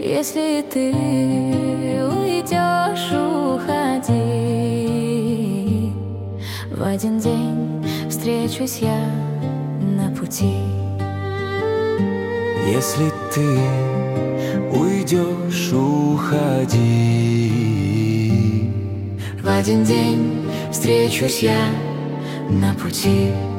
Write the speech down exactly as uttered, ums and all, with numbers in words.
Если ты уйдешь, уходи. В один день встречусь я на пути. Если ты уйдешь, уходи. В один день встречусь я на пути.